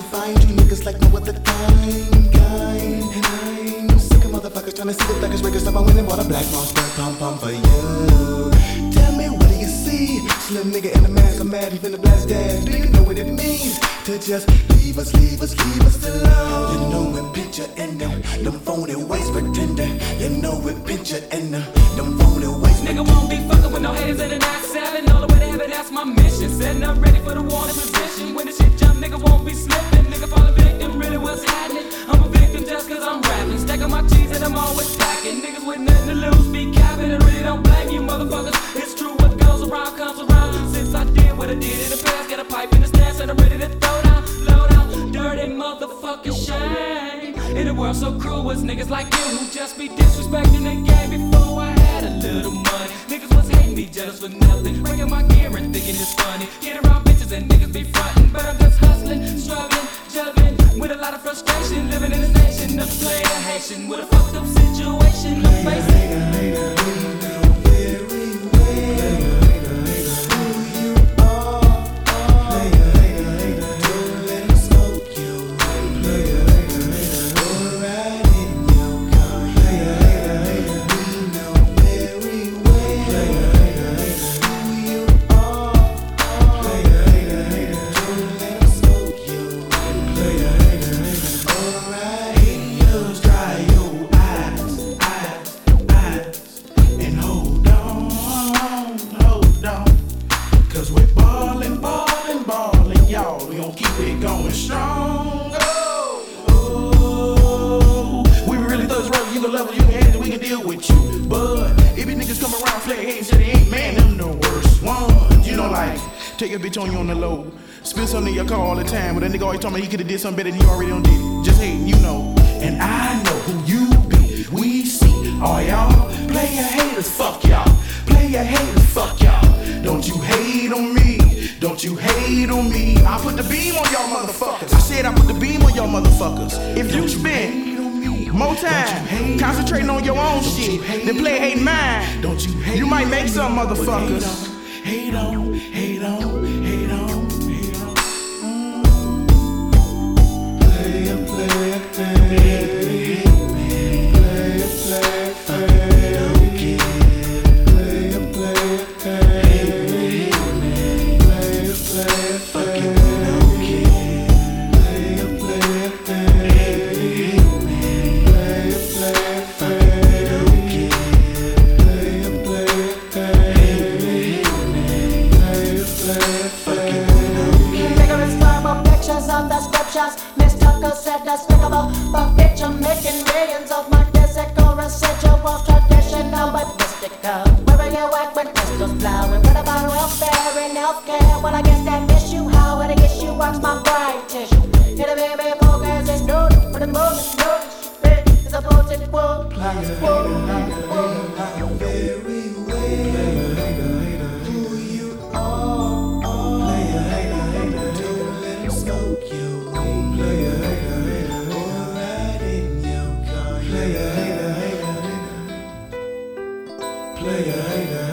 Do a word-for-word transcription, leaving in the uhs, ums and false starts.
find you niggas like no other kind, kind. And I'm sick of motherfuckers trying to see the thuggers breakers up. I went and bought a black monster pom pom for you. Tell me, what do you see? Slim nigga in the mask, I'm mad, he finna blast dad. Do you know what it means to just leave us, leave us, leave us alone? You know it, picture in them, them phony ways pretender. You know it, picture in them, them phony ways. Nigga won't be fucking with no haters in the nine seven. All the way to heaven, that's my mission. Setting up ready for the wanted position. When the shit jump, nigga won't be slipping. Nigga fall a victim, really what's happening? I'm a victim just cause I'm rapping. Stacking my cheese and I'm always stacking. Niggas with nothing to lose, be capping. I really don't blame you motherfuckers. It's true, what goes around comes around. Since I did what I did in the past, got a pipe in the stance and I'm ready to throw down, low down, dirty motherfucking shame. In a world so cruel, was niggas like you who just be disrespecting the game before I had a little money. Niggas was hating me, jealous for nothing, breaking my gear and thinking it's funny. Get around bitches and niggas be frontin', but I'm just hustling, struggling, juggling with a lot of frustration, living in this nation of player Haitian with a fucked up situation to face it. We gon' keep it going strong. Oh, oh. We really thugs rough, you gon' love it, you can hate it, we can deal with you. But if you niggas come around, flat hating, say they ain't, man, them the worst ones. You know, like, take a bitch on you on the low, spill something in your car all the time, but that nigga always told me he could've did something better than he already done did it. Just hating, you know. And I know who you be. We see all y'all player haters, fuck y'all. Player haters, fuck y'all. Don't you hate on me. Don't you hate on me. I put the beam on y'all motherfuckers. I said I put the beam on y'all motherfuckers. If you spend more time concentrating on your own shit than play hating mine, don't you hate, you might make some motherfuckers. Hate on, hate on, hate on, hate on. Play, play, play. Play, play, play. Play, play, play. Miss Tucker said despicable, but bitch, I'm making millions of my physical residual, traditional but mystical. Where are you at when pistols plowing? What about welfare and healthcare? Well, I guess that miss you, how would I guess you watch my brain tissue? Hit a baby focus, it's notice, for the moment, notice. It's a potent wool, it's a wool, Very well, who you are. Player hater, hater, don't let him smoke you. Player hater, hater, or ride in your car. Player hater, hater, hater. Player hater.